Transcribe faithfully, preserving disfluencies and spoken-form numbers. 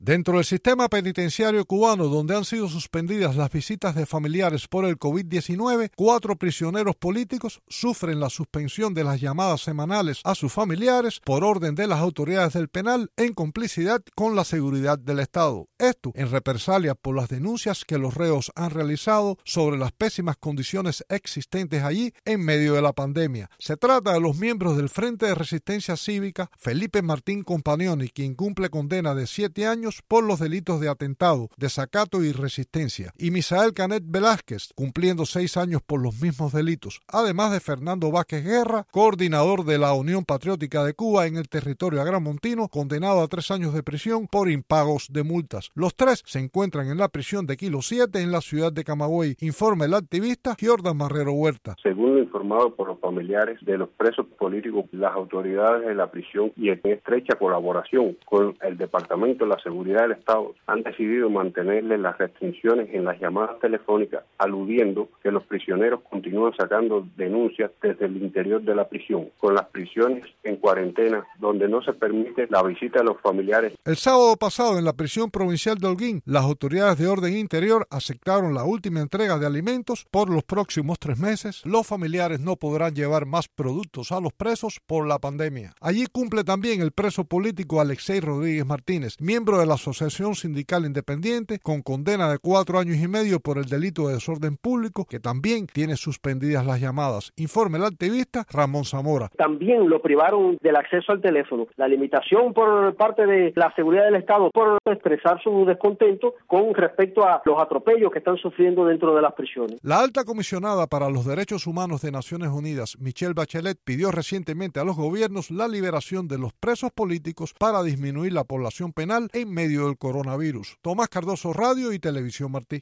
Dentro del sistema penitenciario cubano, donde han sido suspendidas las visitas de familiares por el COVID diecinueve, cuatro prisioneros políticos sufren la suspensión de las llamadas semanales a sus familiares por orden de las autoridades del penal en complicidad con la seguridad del Estado. Esto en represalia por las denuncias que los reos han realizado sobre las pésimas condiciones existentes allí en medio de la pandemia. Se trata de los miembros del Frente de Resistencia Cívica, Felipe Martín Compagnoni, quien cumple condena de siete años por los delitos de atentado, desacato y resistencia, y Misael Canet Velázquez, cumpliendo seis años por los mismos delitos, además de Fernando Vázquez Guerra, coordinador de la Unión Patriótica de Cuba en el territorio agramontino, condenado a tres años de prisión por impagos de multas. Los tres se encuentran en la prisión de Kilo siete en la ciudad de Camagüey, informa el activista Jordan Marrero Huerta. Según lo informado por los familiares de los presos políticos, las autoridades de la prisión y en estrecha colaboración con el Departamento de la Seguridad del Estado han decidido mantenerle las restricciones en las llamadas telefónicas, aludiendo que los prisioneros continúan sacando denuncias desde el interior de la prisión, con las prisiones en cuarentena, donde no se permite la visita de los familiares. El sábado pasado, en la prisión provincial de Holguín, las autoridades de orden interior aceptaron la última entrega de alimentos por los próximos tres meses. Los familiares no podrán llevar más productos a los presos por la pandemia. Allí cumple también el preso político Alexei Rodríguez Martínez, miembro de la Asociación Sindical Independiente, con condena de cuatro años y medio por el delito de desorden público, que también tiene suspendidas las llamadas. Informe el activista Ramón Zamora. También lo privaron del acceso al teléfono. La limitación por parte de la seguridad del Estado por expresar su descontento con respecto a los atropellos que están sufriendo dentro de las prisiones. La alta comisionada para los derechos humanos de Naciones Unidas, Michelle Bachelet, pidió recientemente a los gobiernos la liberación de los presos políticos para disminuir la población penal en medio del coronavirus. Tomás Cardoso, Radio y Televisión Martí.